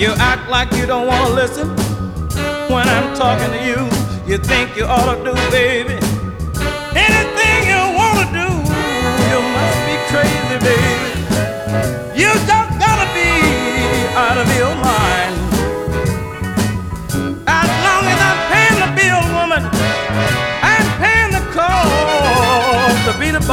You act like you don't want to listen when I'm talking to you. You think you ought to do, baby,